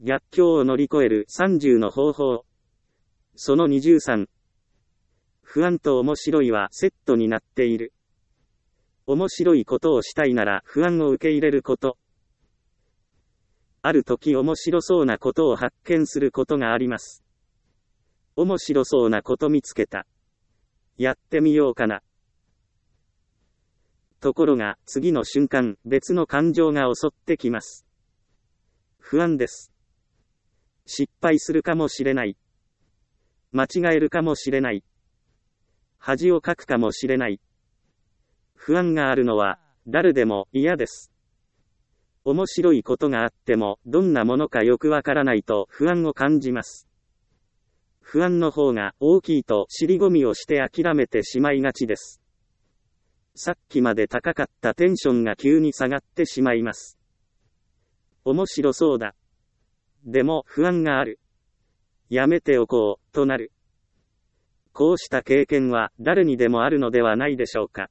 逆境を乗り越える30の方法。その23。不安と面白いはセットになっている。面白いことをしたいなら不安を受け入れること。ある時面白そうなことを発見することがあります。面白そうなこと見つけた。やってみようかな。ところが、次の瞬間、別の感情が襲ってきます。不安です。失敗するかもしれない。間違えるかもしれない。恥をかくかもしれない。不安があるのは、誰でも嫌です。面白いことがあっても、どんなものかよくわからないと不安を感じます。不安の方が大きいと尻込みをして諦めてしまいがちです。さっきまで高かったテンションが急に下がってしまいます。面白そうだ。でも不安がある。やめておこう、となる。こうした経験は誰にでもあるのではないでしょうか。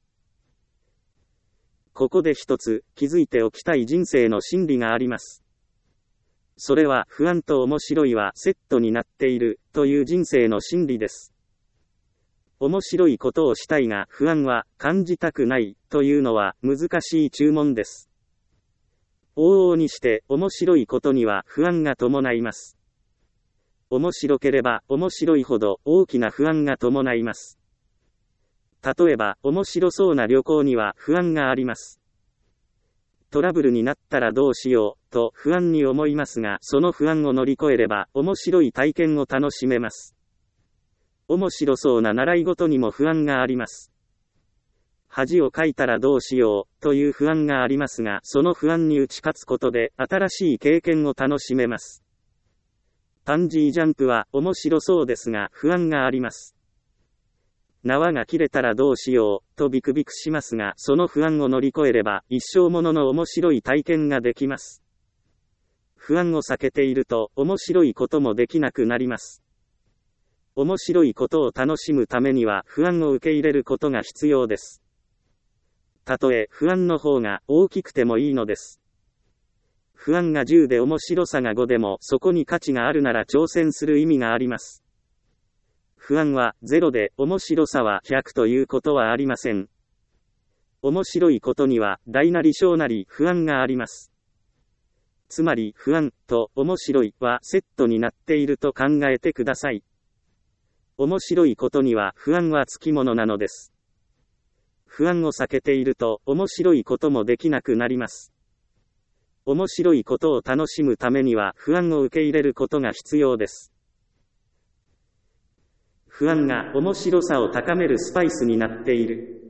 ここで一つ気づいておきたい人生の真理があります。それは不安と面白いはセットになっているという人生の真理です。面白いことをしたいが不安は感じたくないというのは難しい注文です。往々にして面白いことには不安が伴います。面白ければ面白いほど大きな不安が伴います。例えば面白そうな旅行には不安があります。トラブルになったらどうしようと不安に思いますが、その不安を乗り越えれば面白い体験を楽しめます。面白そうな習い事にも不安があります。恥をかいたらどうしようという不安がありますが、その不安に打ち勝つことで新しい経験を楽しめます。パンジージャンプは面白そうですが不安があります。縄が切れたらどうしようとビクビクしますが、その不安を乗り越えれば一生ものの面白い体験ができます。不安を避けていると面白いこともできなくなります。面白いことを楽しむためには不安を受け入れることが必要です。たとえ不安の方が大きくてもいいのです。不安が10で面白さが5でもそこに価値があるなら挑戦する意味があります。不安は0で面白さは100ということはありません。面白いことには大なり小なり不安があります。つまり不安と面白いはセットになっていると考えてください。面白いことには不安はつきものなのです。不安を避けていると面白いこともできなくなります。面白いことを楽しむためには不安を受け入れることが必要です。不安が面白さを高めるスパイスになっている。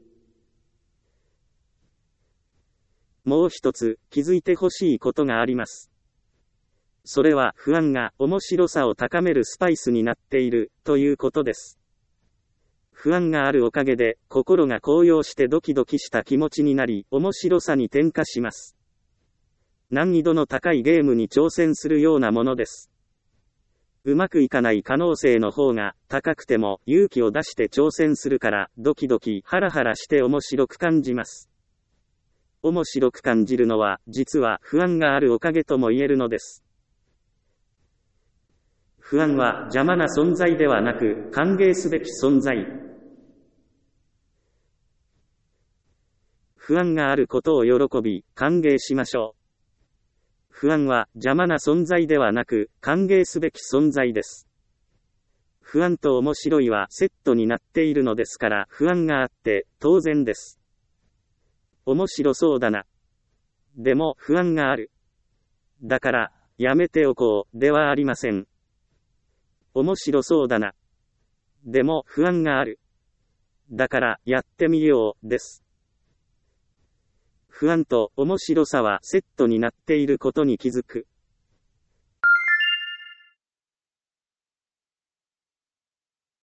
もう一つ気づいてほしいことがあります。それは不安が面白さを高めるスパイスになっているということです。不安があるおかげで心が高揚してドキドキした気持ちになり面白さに転化します。難易度の高いゲームに挑戦するようなものです。うまくいかない可能性の方が高くても勇気を出して挑戦するからドキドキハラハラして面白く感じます。面白く感じるのは実は不安があるおかげとも言えるのです。不安は邪魔な存在ではなく歓迎すべき存在。不安があることを喜び歓迎しましょう。不安は邪魔な存在ではなく歓迎すべき存在です。不安と面白いはセットになっているのですから不安があって当然です。面白そうだな。でも不安がある。だからやめておこうではありません。面白そうだな。でも不安がある。だからやってみようです。不安と面白さはセットになっていることに気づく。